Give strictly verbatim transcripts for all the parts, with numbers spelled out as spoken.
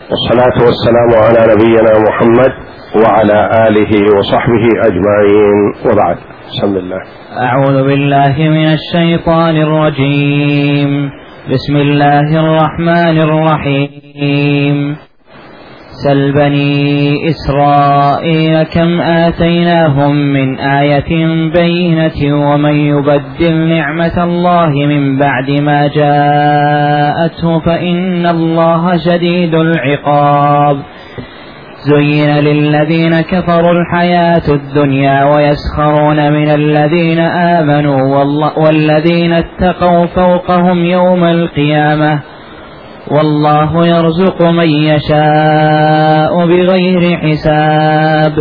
والصلاة والسلام على نبينا محمد وعلى آله وصحبه أجمعين، وبعد. بسم الله. أعوذ بالله من الشيطان الرجيم. بسم الله الرحمن الرحيم. سل بني إسرائيل كم آتيناهم من آية بينة ومن يبدل نعمة الله من بعد ما جاءته فإن الله شديد العقاب. زين للذين كفروا الحياة الدنيا ويسخرون من الذين آمنوا والذين اتقوا فوقهم يوم القيامة والله يرزق من يشاء بغير حساب.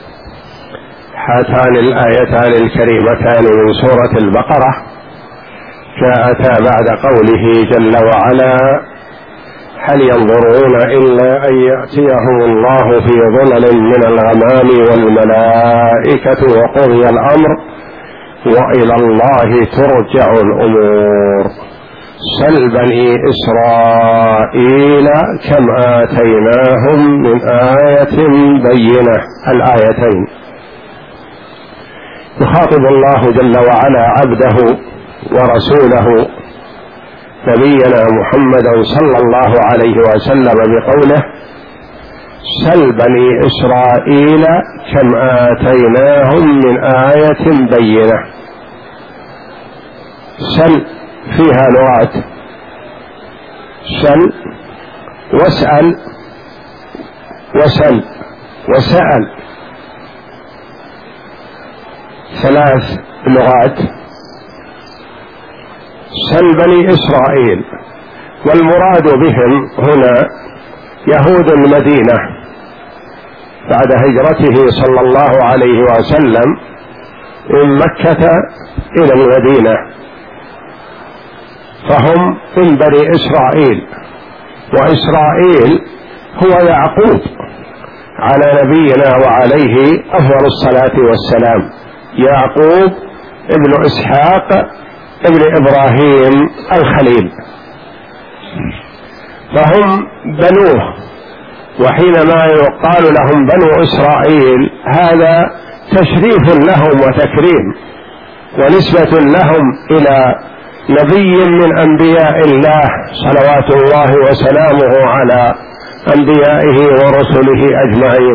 هاتان الآيتان الكريمتان من سورة البقرة جاءتا بعد قوله جل وعلا: هل ينظرون إلا أن يأتيهم الله في ظلل من الغمام والملائكة وقضي الأمر وإلى الله ترجع الأمور. سل بني إسرائيل كم آتيناهم من آية بينة. الآيتين يخاطب الله جل وعلا عبده ورسوله نبينا محمدا صلى الله عليه وسلم بقوله: سل بني إسرائيل كم آتيناهم من آية بينة. سل فيها لغات: سل واسأل وسل وسأل، ثلاث لغات. سل بني إسرائيل، والمراد بهم هنا يهود المدينة بعد هجرته صلى الله عليه وسلم من مكة إلى المدينة، فهم من بني إسرائيل. وإسرائيل هو يعقوب على نبينا وعليه أفضل الصلاة والسلام، يعقوب ابن إسحاق ابن إبراهيم الخليل، فهم بنوه. وحينما يقال لهم بنو إسرائيل هذا تشريف لهم وتكريم ونسبة لهم إلى نبي من أنبياء الله صلوات الله وسلامه على أنبيائه ورسله أجمعين.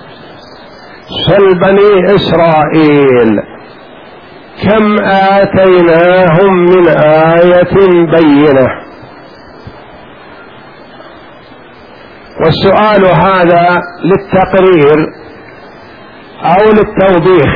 سل بني إسرائيل كم آتيناهم من آية بينة. والسؤال هذا للتقرير أو للتوضيح.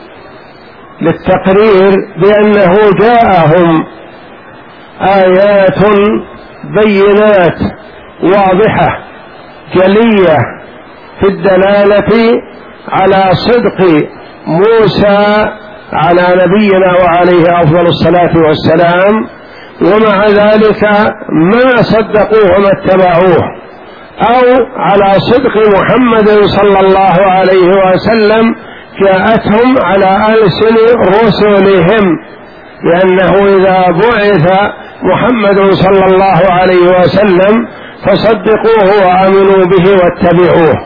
للتقرير بأنه جاءهم آيات بينات واضحة جلية في الدلالة على صدق موسى على نبينا وعليه أفضل الصلاة والسلام، ومع ذلك ما صدقوه وما اتبعوه، أو على صدق محمد صلى الله عليه وسلم جاءتهم على ألسن رسلهم، لأنه إذا بعث محمد صلى الله عليه وسلم فصدقوه وآمنوا به واتبعوه.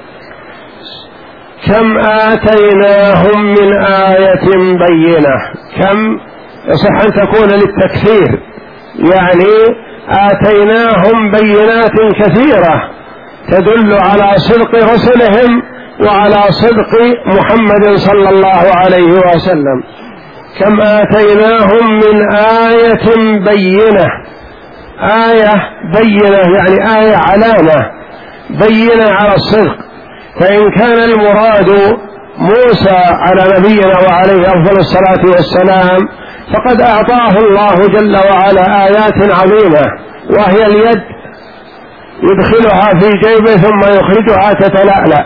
كم آتيناهم من آية بينة. كم يصح أن تكون للتكثير، يعني آتيناهم بينات كثيرة تدل على صدق رسلهم وعلى صدق محمد صلى الله عليه وسلم. كم آتيناهم من آية بينة. آية بينة يعني آية علامة بينة على الصدق. فإن كان المراد موسى على نبينا وعليه أفضل الصلاة والسلام فقد أعطاه الله جل وعلا آيات عظيمة، وهي اليد يدخلها في جيبه ثم يخرجها تتلألأ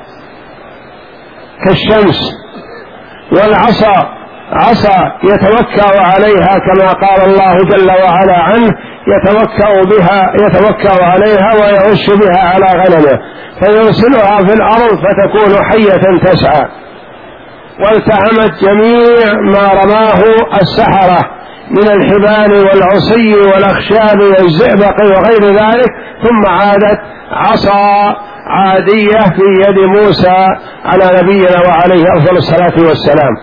كالشمس، والعصا عصا يتوكأ عليها كما قال الله جل وعلا عنه: يتوكأ بها يتوكأ عليها ويعش بها على غنمه، فيرسلها في الأرض فتكون حية تسعى. والتهمت جميع ما رماه السحرة من الحبال والعصي والأخشاب والزئبق وغير ذلك، ثم عادت عصا عادية في يد موسى على نبينا وعليه أفضل الصلاة والسلام.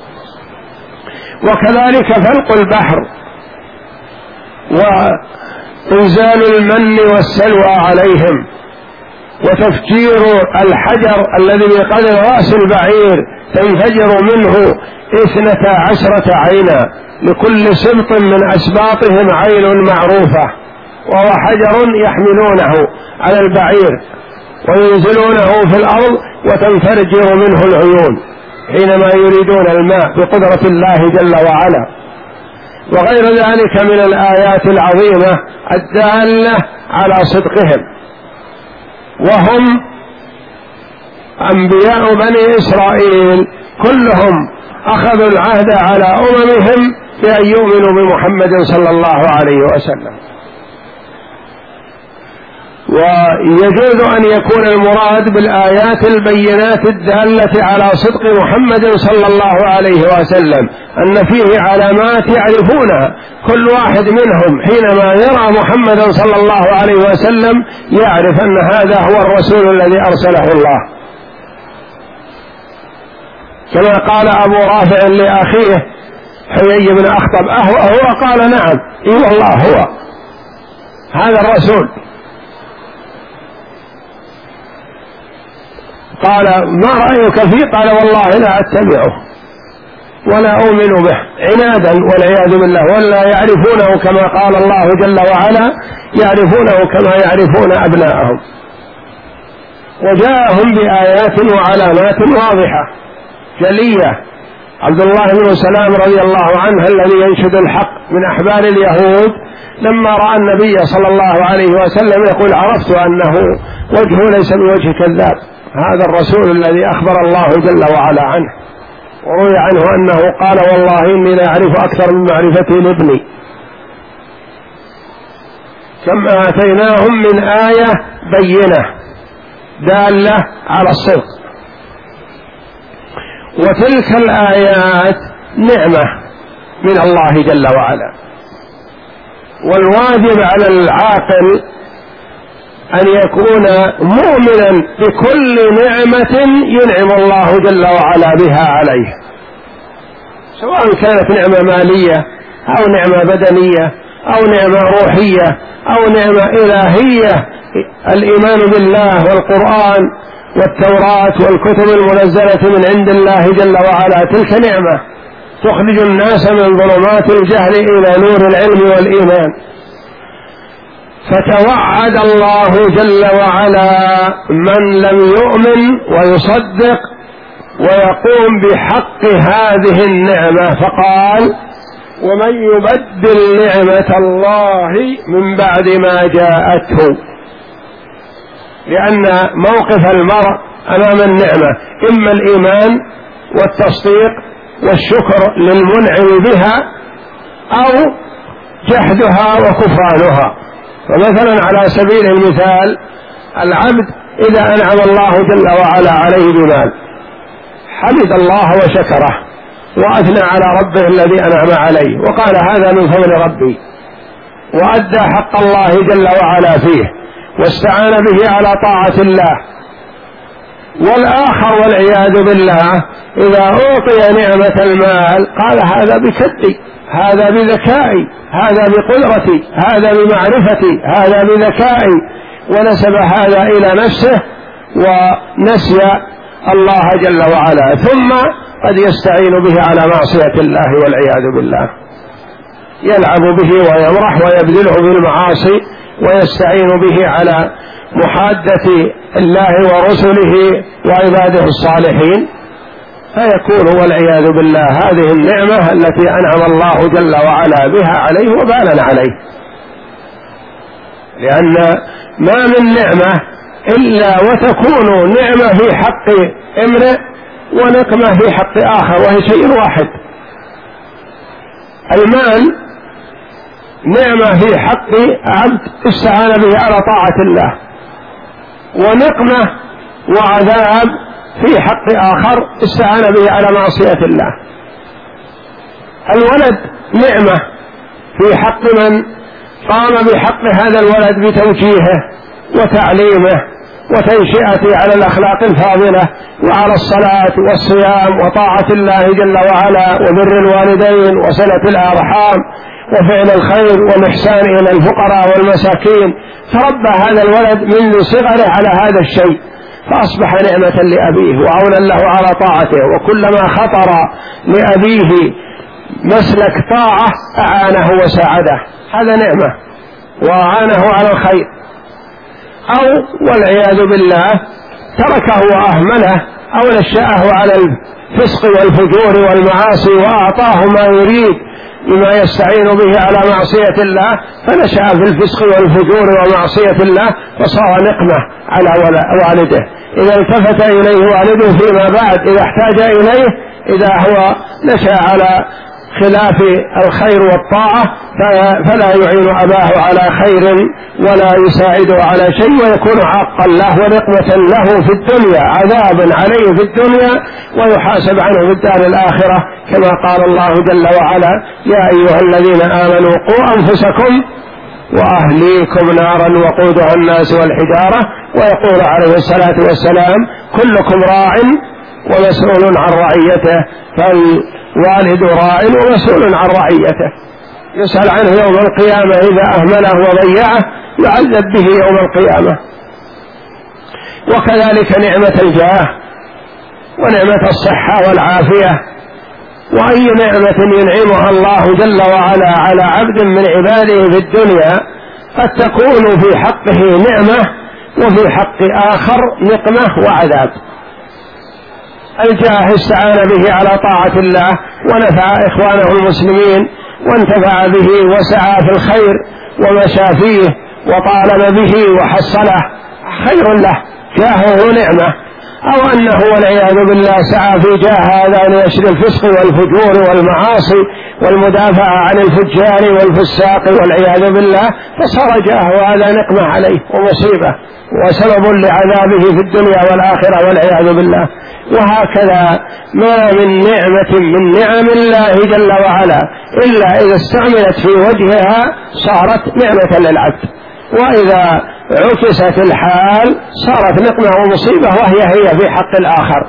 وكذلك فلق البحر وإنزال المن والسلوى عليهم وتفجير الحجر الذي بقدر رأس البعير تنفجر منه اثنتا عشرة عينا، لكل سبط من أسباطهم عين معروفة، وهو حجر يحملونه على البعير وينزلونه في الأرض وتنفجر منه العيون حينما يريدون الماء بقدرة الله جل وعلا. وغير ذلك من الآيات العظيمة الدالة على صدقهم. وهم أنبياء بني إسرائيل كلهم أخذوا العهد على أممهم بأن يؤمنوا بمحمد صلى الله عليه وسلم. ويجوز أن يكون المراد بالآيات البينات الدالة على صدق محمد صلى الله عليه وسلم أن فيه علامات يعرفونها، كل واحد منهم حينما يرى محمدا صلى الله عليه وسلم يعرف أن هذا هو الرسول الذي أرسله الله، كما قال أبو رافع لأخيه حيي بن أخطب أهو هو؟ قال نعم، إي والله هو هذا الرسول. قال ما رأيك فيه؟ قال والله لا أتبعه ولا أؤمن به، عنادا والعياذ بالله، ولا يعرفونه كما قال الله جل وعلا يعرفونه كما يعرفون أبناءهم. وجاءهم بآيات وعلامات واضحة جلية. عبد الله بن سلام رضي الله عنه الذي ينشد الحق من أحبار اليهود لما رأى النبي صلى الله عليه وسلم يقول عرفت أنه وجهه ليس بوجه كذاب، هذا الرسول الذي أخبر الله جل وعلا عنه. وروي عنه أنه قال والله إني لا أعرف أكثر من معرفتي لابني. كم آتيناهم من آية بينة دالة على الصدق. وتلك الآيات نعمة من الله جل وعلا، والواجب على العاقل أن يكون مؤمنا بكل نعمة ينعم الله جل وعلا بها عليه، سواء كانت نعمة مالية أو نعمة بدنية أو نعمة روحية أو نعمة إلهية. الإيمان بالله والقرآن والتوراة والكتب المنزلة من عند الله جل وعلا تلك نعمة تخرج الناس من ظلمات الجهل إلى نور العلم والإيمان. فتوعد الله جل وعلا من لم يؤمن ويصدق ويقوم بحق هذه النعمة فقال ومن يبدل نعمة الله من بعد ما جاءته. لأن موقف المرء أمام النعمة إما الإيمان والتصديق والشكر للمنعم بها أو جحدها وكفرانها. فمثلا على سبيل المثال العبد إذا أنعم الله جل وعلا عليه بمال حمد الله وشكره وأثنى على ربه الذي أنعم عليه وقال هذا من فضل ربي، وأدى حق الله جل وعلا فيه واستعان به على طاعة الله. والآخر والعياذ بالله إذا أعطي نعمة المال قال هذا بكدي، هذا بذكائي، هذا بقدرتي، هذا بمعرفتي، هذا بذكائي، ونسب هذا إلى نفسه ونسي الله جل وعلا، ثم قد يستعين به على معصية الله والعياذ بالله، يلعب به ويمرح ويبذله بالمعاصي ويستعين به على محادة الله ورسله وعباده الصالحين، فيكون والعياذ بالله هذه النعمة التي أنعم الله جل وعلا بها عليه وبالا عليه. لأن ما من نعمة إلا وتكون نعمة في حق امرئ ونقمة في حق آخر، وهي شيء واحد. المال نعمة في حق عبد استعان به على طاعة الله، ونقمة وعذاب في حق آخر استعان به على معصية الله. الولد نعمة في حق من قام بحق هذا الولد بتوجيهه وتعليمه وتنشئته على الأخلاق الفاضلة وعلى الصلاة والصيام وطاعة الله جل وعلا وبر الوالدين وصلة الأرحام وفعل الخير والإحسان إلى الفقراء والمساكين. فربى هذا الولد منذ صغره على هذا الشيء، فأصبح نعمة لأبيه وعونا له على طاعته، وكلما خطر لأبيه مسلك طاعة أعانه وساعده، هذا نعمة وأعانه على الخير. أو والعياذ بالله تركه وأهمله أو نشأه على الفسق والفجور والمعاصي وأعطاه ما يريد بما يستعين به على معصية الله، فنشأ في الفسق والفجور ومعصية الله فصار نقمة على والده. إذا التفت إليه والده فيما بعد إذا احتاج إليه، إذا هو نشأ على خلاف الخير والطاعة فلا يعين أباه على خير ولا يساعده على شيء، ويكون عاقا له ونقمة له في الدنيا، عذابا عليه في الدنيا ويحاسب عنه في الدار الآخرة، كما قال الله جل وعلا: يا أيها الذين آمنوا قوا أنفسكم وأهليكم نارا وقودها الناس والحجارة. ويقول عليه الصلاة والسلام: كلكم راع ومسؤول عن رعيته، فالوالد راع ومسؤول عن رعيته، يسأل عنه يوم القيامة إذا أهمله وضيعه يعذب به يوم القيامة. وكذلك نعمة الجاه ونعمة الصحة والعافية، وأي نعمة ينعمها الله جل وعلا على عبد من عباده في الدنيا قد تكون في حقه نعمة وفي حق آخر نقمة وعذاب. الجاه استعان به على طاعة الله ونفع إخوانه المسلمين وانتفع به وسعى في الخير ومشى فيه وطالب به وحصله، خير له، جاهه نعمة. أو أنه والعياذ بالله سعى في جاه هذا ليشر الفسق والفجور والمعاصي والمدافعة عن الفجار والفساق والعياذ بالله، فصار جاه هذا نقمة عليه ومصيبة وسبب لعذابه في الدنيا والآخرة والعياذ بالله. وهكذا ما من نعمة من نعم الله جل وعلا إلا إذا استعملت في وجهها صارت نعمة للعبد، وإذا عكست الحال صارت نقمة ومصيبة، وهي هي في حق الآخر،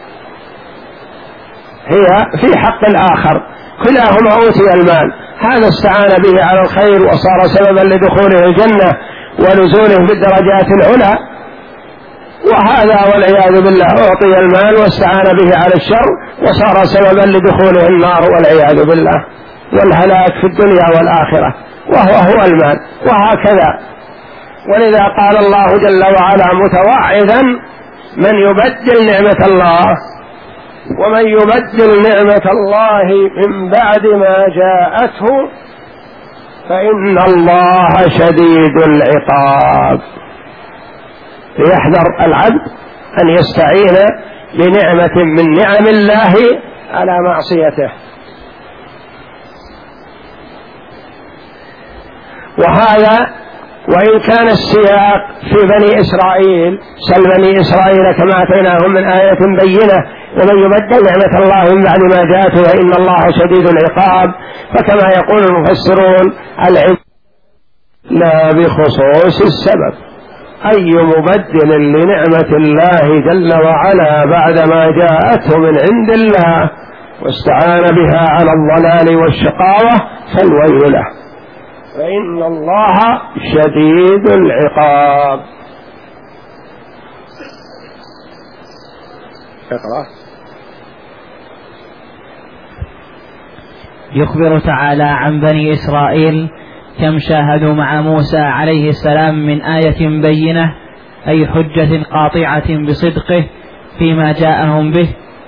هي في حق الآخر. كلاهما أوتي المال، هذا استعان به على الخير وصار سببا لدخوله الجنة ونزوله بالدرجات العلى، وهذا والعياذ بالله أعطي المال واستعان به على الشر وصار سببا لدخوله النار والعياذ بالله والهلاك في الدنيا والآخرة، وهو هو المال. وهكذا، ولذا قال الله جل وعلا متوعدا: من يبدل نعمة الله ومن يبدل نعمة الله من بعد ما جاءته فإن الله شديد العقاب. ليحذر العبد أن يستعين بنعمة من نعم الله على معصيته. وهذا وإن كان السياق في بني إسرائيل، سل بني إسرائيل كما أتيناهم من آية بينة ومن يبدل نعمة الله من بعد ما جاءته فإن الله شديد العقاب، فكما يقول المفسرون العبد لا بخصوص السبب، أي مبدل لنعمة الله جل وعلا بعدما جاءته من عند الله واستعان بها على الضلال والشقاوة فالويل له، فإن الله شديد العقاب. اقرأ. يخبر تعالى عن بني إسرائيل كم شاهدوا مع موسى عليه السلام من آية بينة، أي حجة قاطعة بصدقه فيما جاءهم به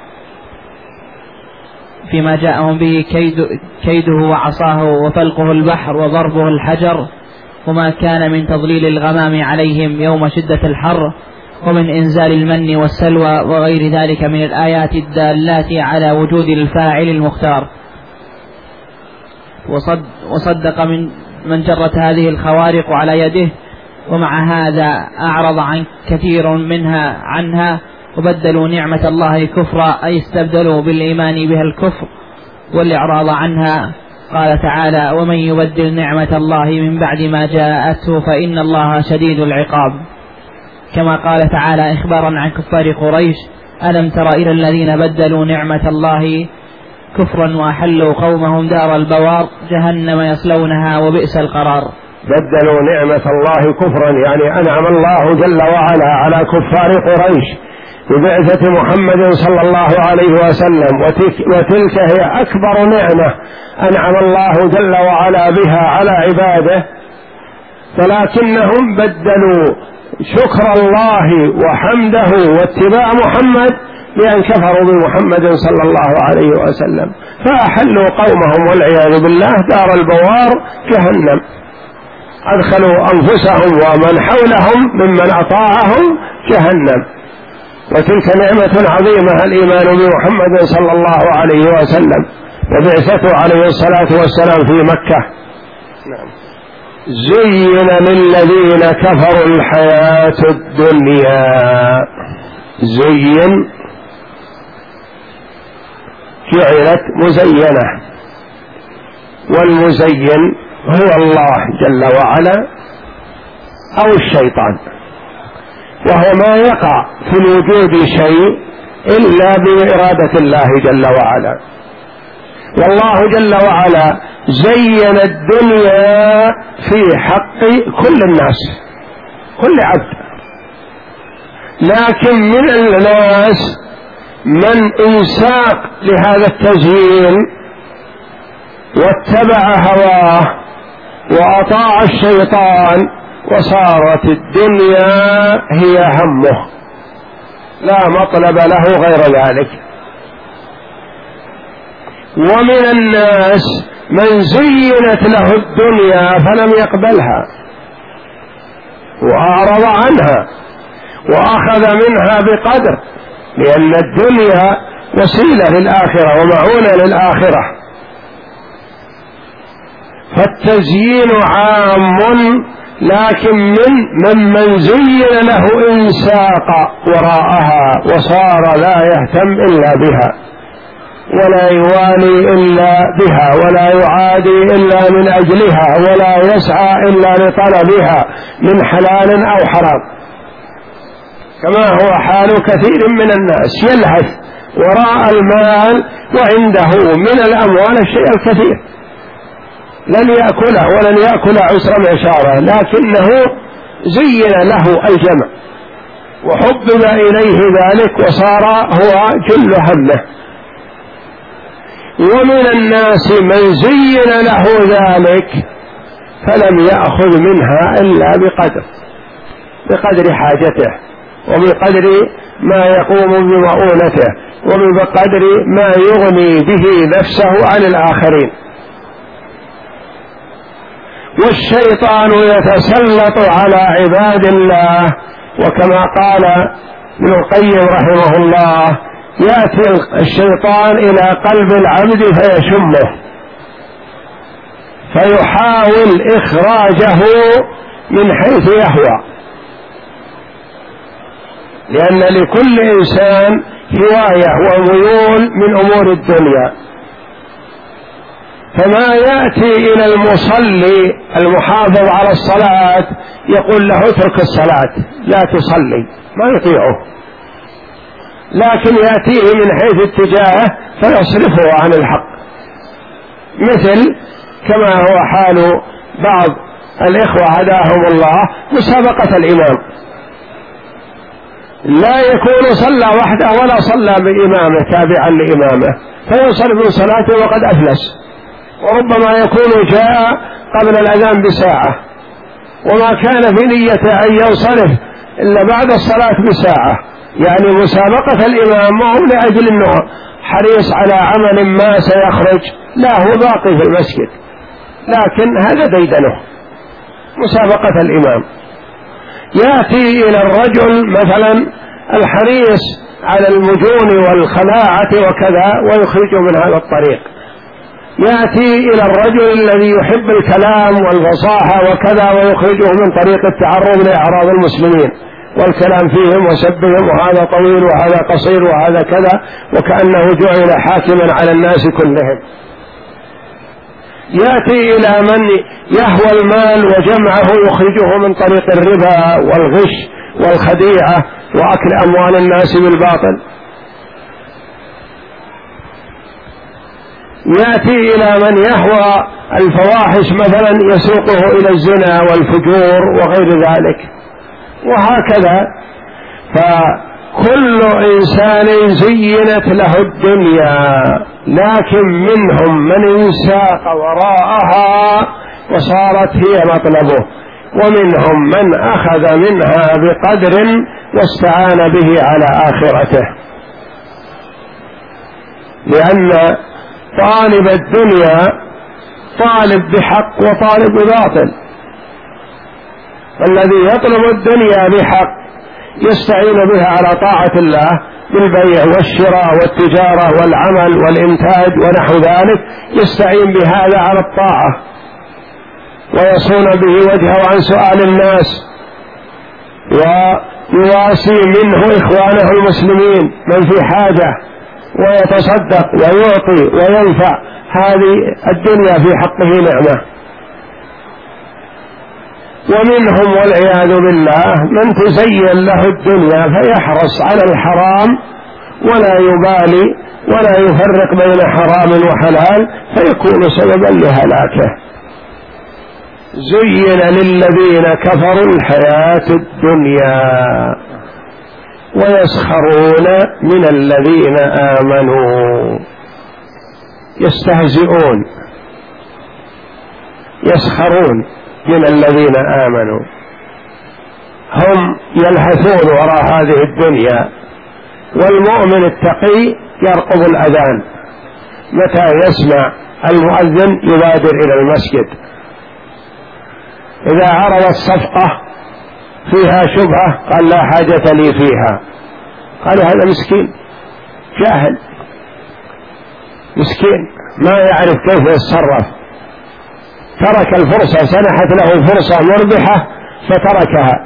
فيما جاءهم به كيد كيده وعصاه وفلقه البحر وضربه الحجر، وما كان من تضليل الغمام عليهم يوم شدة الحر، ومن إنزال المن والسلوى وغير ذلك من الآيات الدالات على وجود الفاعل المختار. وصد وصدق من من جرت هذه الخوارق على يده، ومع هذا أعرض عن كثير منها عنها وبدلوا نعمة الله كفرا، أي استبدلوا بالإيمان بها الكفر والإعراض عنها قال تعالى: ومن يبدل نعمة الله من بعد ما جاءته فإن الله شديد العقاب. كما قال تعالى إخبارا عن كفار قريش: ألم تر إلى الذين بدلوا نعمة الله كفرا وأحلوا قومهم دار البوار جهنم يصلونها وبئس القرار. بدلوا نعمة الله كفرا، يعني أنعم الله جل وعلا على كفار قريش ببعثة محمد صلى الله عليه وسلم، وتلك هي أكبر نعمة أنعم الله جل وعلا بها على عباده، ولكنهم بدلوا شكر الله وحمده واتباع محمد بأن كفروا بمحمد صلى الله عليه وسلم، فأحلوا قومهم والعياذ بالله دار البوار جهنم، أدخلوا أنفسهم ومن حولهم ممن أطاعهم جهنم. وتلك نعمة عظيمة الإيمان بمحمد صلى الله عليه وسلم وبعثته عليه الصلاة والسلام في مكة. نعم. زين للذين كفروا الحياة الدنيا، زين جعلت مزينة، والمزين هو الله جل وعلا أو الشيطان، وهو ما يقع في الوجود شيء إلا بإرادة الله جل وعلا. والله جل وعلا زين الدنيا في حق كل الناس، كل عبد، لكن من الناس من انساق لهذا التزيين واتبع هواه وأطاع الشيطان، وصارت الدنيا هي همه، لا مطلب له غير ذلك. ومن الناس من زينت له الدنيا فلم يقبلها وأعرض عنها وأخذ منها بقدر، لأن الدنيا وسيلة للآخرة ومعونة للآخرة. فالتزيين عام، لكن من ممن زين له انساق وراءها وصار لا يهتم إلا بها، ولا يوالي إلا بها، ولا يعادي إلا من أجلها، ولا يسعى إلا لطلبها من حلال أو حرام، كما هو حال كثير من الناس، يلهث وراء المال وعنده من الأموال الشيء الكثير، لن يأكله ولن يأكل عسر معشاره، لكنه زين له الجمع وحبب إليه ذلك وصار هو جل همه. ومن الناس من زين له ذلك فلم يأخذ منها إلا بقدر بقدر حاجته، وبقدر ما يقوم بمؤونته، وبقدر ما يغني به نفسه عن الآخرين. والشيطان يتسلط على عباد الله، وكما قال ابن القيم رحمه الله: يأتي الشيطان إلى قلب العبد فيشمه فيحاول إخراجه من حيث يهوى، لأن لكل إنسان هواية وميول من أمور الدنيا، فما يأتي إلى المصلي المحافظ على الصلاة يقول له اترك الصلاة لا تصلي، ما يطيعه، لكن يأتيه من حيث اتجاهه فيصرفه عن الحق، مثل كما هو حال بعض الإخوة هداهم الله مسابقة الإمام، لا يكون صلى وحده ولا صلى بإمامه تابعا لإمامه، فينصرف من صلاته وقد أفلس، وربما يكون جاء قبل الأذان بساعة وما كان في نية أن ينصرف إلا بعد الصلاة بساعة، يعني مسابقة الإمام ما هو لأجل أنه حريص على عمل ما سيخرج، لا هو باقي في المسجد، لكن هذا ديدنه مسابقة الإمام. يأتي إلى الرجل مثلا الحريص على المجون والخلاعة وكذا ويخرجه من هذا الطريق، يأتي إلى الرجل الذي يحب الكلام والفصاحة وكذا ويخرجه من طريق التعرض لأعراض المسلمين والكلام فيهم وسبهم، وهذا طويل وهذا قصير وهذا كذا، وكأنه جعل حاكما على الناس كلهم. يأتي إلى من يهوى المال وجمعه يخرجه من طريق الربا والغش والخديعة وأكل أموال الناس بالباطل. يأتي إلى من يهوى الفواحش مثلا يسوقه إلى الزنا والفجور وغير ذلك، وهكذا. فكل إنسان زينت له الدنيا، لكن منهم من انساق وراءها وصارت هي مطلبه، ومنهم من أخذ منها بقدر واستعان به على آخرته. لأن طالب الدنيا طالب بحق وطالب بباطل. الذي يطلب الدنيا بحق يستعين بها على طاعة الله بالبيع والشراء والتجارة والعمل والإنتاج ونحو ذلك، يستعين بهذا على الطاعة ويصون به وجهه عن سؤال الناس، ويواسي منه إخوانه المسلمين من في حاجة ويتصدق ويعطي وينفع. هذه الدنيا في حقه نعمة. ومنهم والعياذ بالله من تزين له الدنيا فيحرص على الحرام ولا يبالي ولا يفرق بين حرام وحلال، فيكون سببا لهلاكه. زين للذين كفروا الحياة الدنيا ويسخرون من الذين آمنوا. يستهزئون، يسخرون من الذين آمنوا، هم يلهثون وراء هذه الدنيا. والمؤمن التقي يرقب الأذان، متى يسمع المؤذن يبادر إلى المسجد. إذا عرضت صفقة فيها شبهة قال لا حاجة لي فيها، قال هذا مسكين جاهل مسكين ما يعرف كيف يتصرف، ترك الفرصة، سنحت له فرصة مربحة فتركها.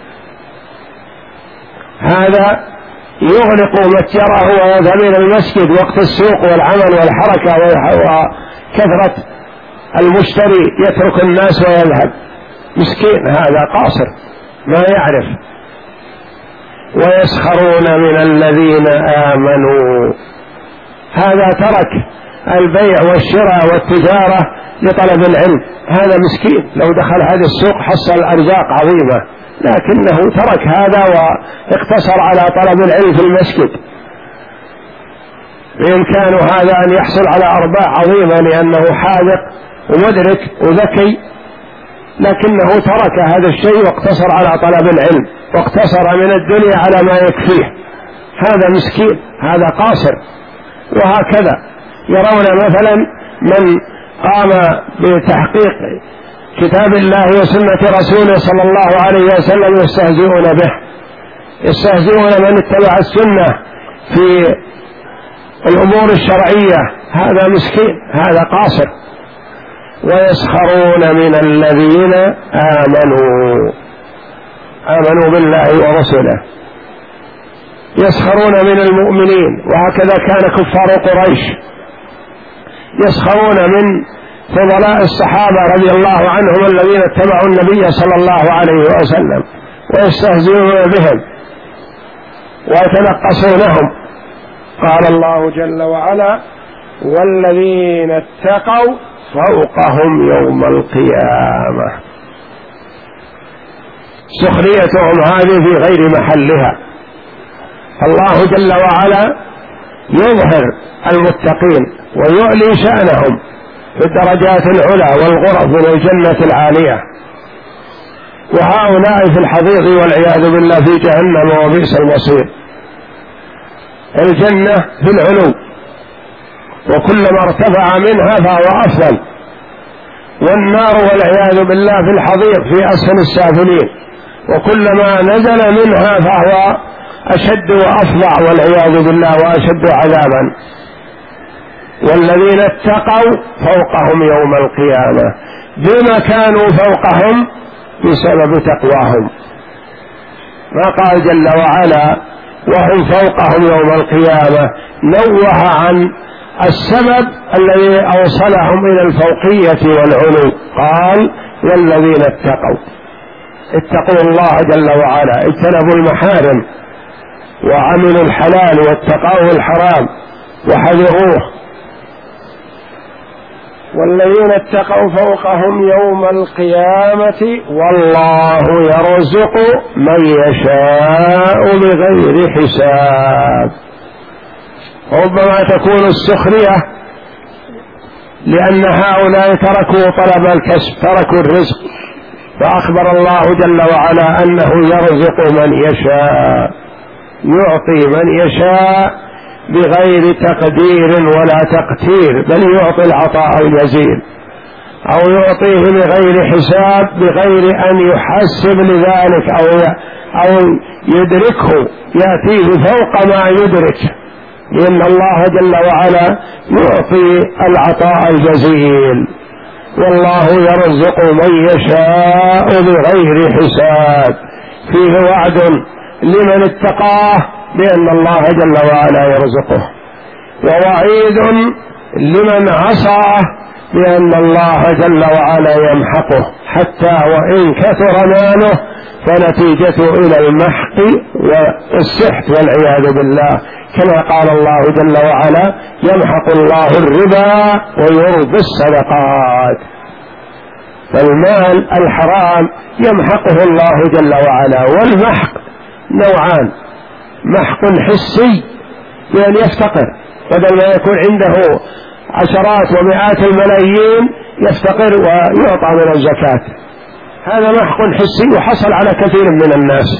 هذا يغلق متجره ويذهب إلى المسجد وقت السوق والعمل والحركة وكثرة المشتري، يترك الناس ويذهب. مسكين هذا قاصر ما يعرف. ويسخرون من الذين آمنوا، هذا ترك البيع والشراء والتجارة لطلب العلم، هذا مسكين لو دخل هذا السوق حصل أرزاق عظيمة، لكنه ترك هذا واقتصر على طلب العلم في المسجد. بإمكان هذا أن يحصل على أرباح عظيمة لأنه حاذق ومدرك وذكي، لكنه ترك هذا الشيء واقتصر على طلب العلم واقتصر من الدنيا على ما يكفيه. هذا مسكين، هذا قاصر. وهكذا يرون مثلا من قام بتحقيق كتاب الله وسنة رسوله صلى الله عليه وسلم يستهزئون به، يستهزئون من اتبع السنة في الأمور الشرعية، هذا مسكين، هذا قاصر. ويسخرون من الذين آمنوا آمنوا بالله ورسوله، يسخرون من المؤمنين. وهكذا كان كفار قريش يسخرون من فضلاء الصحابة رضي الله عنهم الذين اتبعوا النبي صلى الله عليه وسلم، ويستهزئون بهم ويتنقصونهم. قال الله جل وعلا: والذين اتقوا فوقهم يوم القيامة. سخريتهم هذه في غير محلها. الله جل وعلا يظهر المتقين ويعلي شأنهم في الدرجات العلى والغرف من الجنة العالية، وهؤلاء في الحضيض والعياذ بالله في جهنم وبئس المصير. الجنة في العلو، وكلما ارتفع منها فهو أفضل، والنار والعياذ بالله في الحضيض في أسفل السافلين، وكلما نزل منها فهو أشد وأفظع والعياذ بالله وأشد عذابا. والذين اتقوا فوقهم يوم القيامة، بما كانوا فوقهم بسبب تقواهم. ما قال جل وعلا وهم فوقهم يوم القيامة، نوه عن السبب الذي أوصلهم إلى الفوقية والعلو. قال والذين اتقوا اتقوا الله جل وعلا، اجتنبوا المحارم وعملوا الحلال واتقوا الحرام وحذروه. والذين اتقوا فوقهم يوم القيامة والله يرزق من يشاء بغير حساب. ربما تكون السخرية لأن هؤلاء تركوا طلب الكسب، تركوا الرزق، فأخبر الله جل وعلا أنه يرزق من يشاء، يعطي من يشاء بغير تقدير ولا تقتير، بل يعطي العطاء الجزيل، أو يعطيه بغير حساب، بغير أن يحسب لذلك أو أو يدركه، يأتيه فوق ما يدرك، لأن الله جل وعلا يعطي العطاء الجزيل. والله يرزق من يشاء بغير حساب. فيه وعد لمن اتقاه بأن الله جل وعلا يرزقه، ووعيد لمن عصاه بأن الله جل وعلا يمحقه، حتى وإن كثر ماله فنتيجته إلى المحق والسحت والعياذ بالله، كما قال الله جل وعلا يمحق الله الربا ويربي الصدقات. فالمال الحرام يمحقه الله جل وعلا. والمحق نوعان: محق حسي بأن يفتقر، بدل ما يكون عنده عشرات ومئات الملايين يفتقر ويعطى من الزكاة، هذا محق حسي وحصل على كثير من الناس.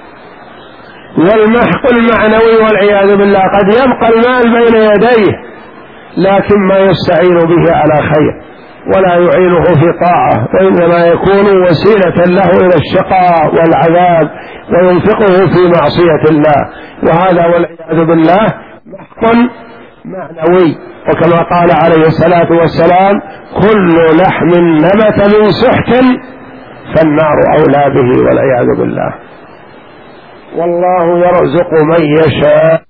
والمحق المعنوي والعياذ بالله، قد يبقى المال بين يديه لكن ما يستعين به على خير ولا يعينه في طاعة، وإنما يكون وسيلة له إلى الشقاء والعذاب وينفقه في معصية الله، وهذا والعياذ بالله محق معنوي. وكما قال عليه الصلاة والسلام كل لحم نبت من سحت فالنار أولى به والعياذ بالله. والله يرزق من يشاء